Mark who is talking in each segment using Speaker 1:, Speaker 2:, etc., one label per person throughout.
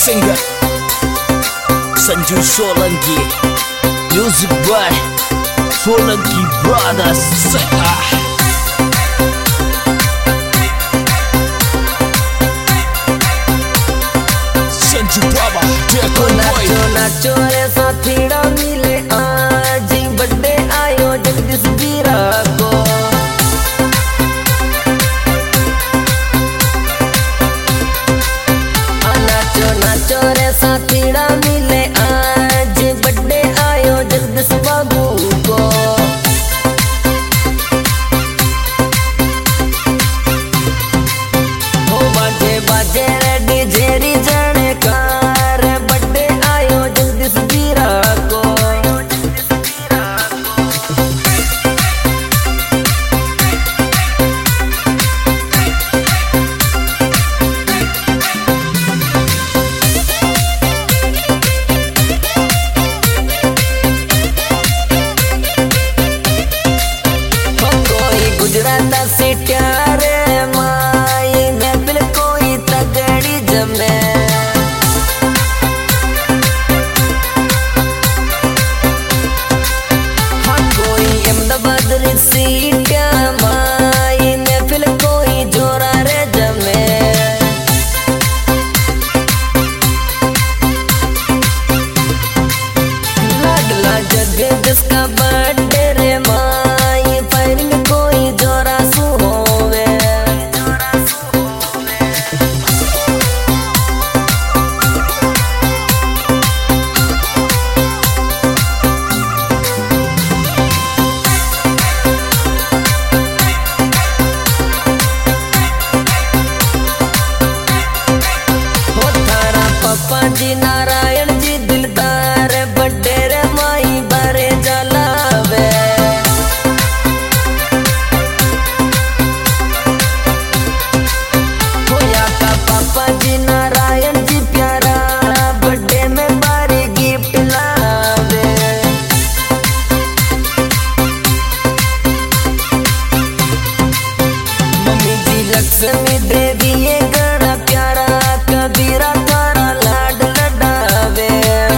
Speaker 1: singer Sanju Solanki, music by Solanki Brothers. Sanju Baba, Deco Boy.
Speaker 2: नाचो रे साथीड़ा मिले आज birthday आयो जगदीश वीरा को। नाचो नाचो रे साथीड़ा मिले आज बर्थडे आयो जगदीश बाबू को। हो बाजे बाजे रे डीजे री जाने का बर्थडे आयो जगदीश वीरा को। गुजरात से प्यारे माई महफिल कोई तगड़ी जमे। हाँ कोई अहमदाबाद री सीट माई महफिल कोई जोरा रे जमे। लाडला जगदीश का बर्थडे रे माई फायरिंग कोई जोरा सु होवे। हो थारा पप्पा जी नारायण जी दिलदार बर्थडे रे माई बारे जलावे। पापा जी नारायण जी प्यारा बर्थडे में बारी गिफ्ट लावे। मम्मी जी लक्ष्मी देवी ये गणा प्यारा कबीरा तारा लाड लडावे।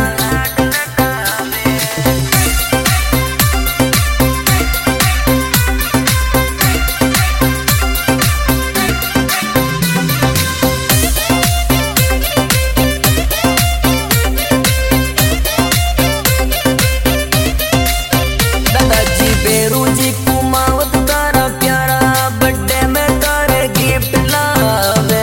Speaker 2: दादाजी बेरू जी कुमावत तारा प्यारा बर्थडे में तारे गिफ्ट लावे।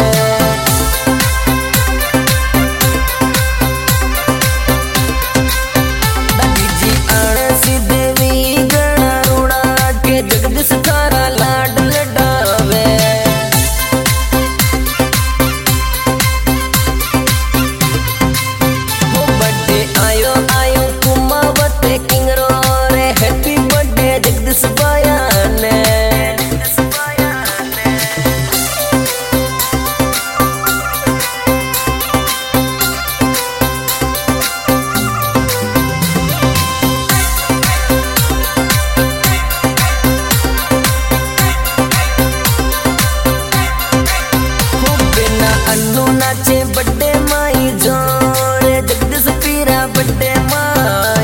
Speaker 2: दादी जी आणसी देवी गणा रूड़ा के जगदीश तारा लाड लडावे। हो बर्थडे आयो आयो कुमावत किंग रो रे हैप्पी बर्थडे जगदीश बाया ने। हो बिना अन्नू नाचे बर्थडे माई जोरे जगदीश पीरा बर्थडे माई।